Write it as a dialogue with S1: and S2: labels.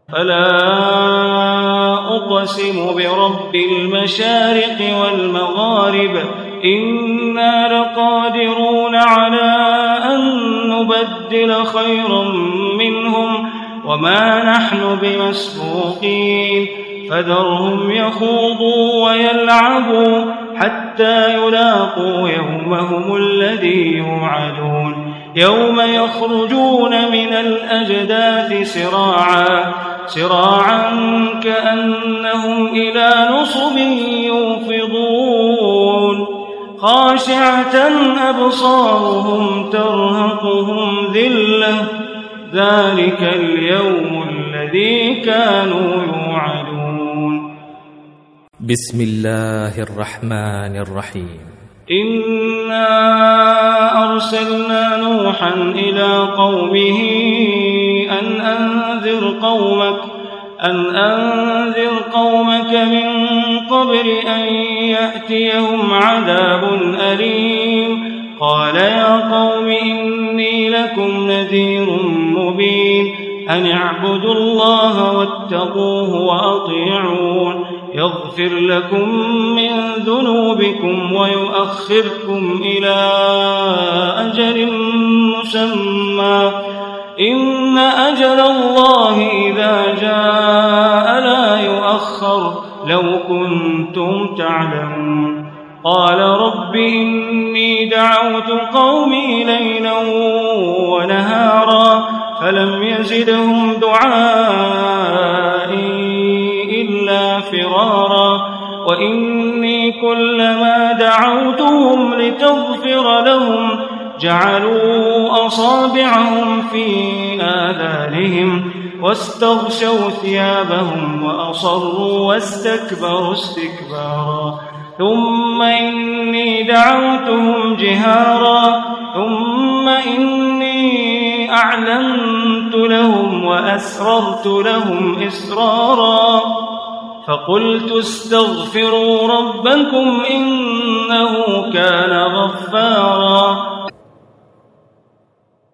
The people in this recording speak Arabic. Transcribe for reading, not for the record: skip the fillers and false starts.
S1: فلا أقسم برب المشارق والمغارب إنا لقادرون على أن نبدل خيرا منهم وما نحن بمسبوقين فذرهم يخوضوا ويلعبوا حتى يلاقوا يومهم الذي يوعدون يوم يخرجون من الأجداث سراعا كأنهم إلى نصب يوفضون خاشعة أبصارهم ترهقهم ذلة ذلك اليوم الذي كانوا يوعدون.
S2: بسم الله الرحمن الرحيم.
S1: إنا أرسلنا نوحا إلى قومه أن أنذر قومك من قبل أن يأتيهم عذاب أليم قال يا قوم إني لكم نذير مبين أن اعبدوا الله واتقوه وأطيعون يغفر لكم من ذنوبكم ويؤخركم إلى أجل مسمى إن أجل الله إذا جاء لا يؤخر لو كنتم تعلمون. قال رب إني دعوت قومي ليلا ونهارا فلم يزدهم دعائي إلا فرارا وإني كلما دعوتهم لتغفر لهم جعلوا أصابعهم في آذانهم واستغشوا ثيابهم وأصروا واستكبروا استكبارا ثم إني دعوتهم جهارا ثم إني أعلنت لهم وأسررت لهم إسرارا فقلت استغفروا ربكم إنه كان غفارا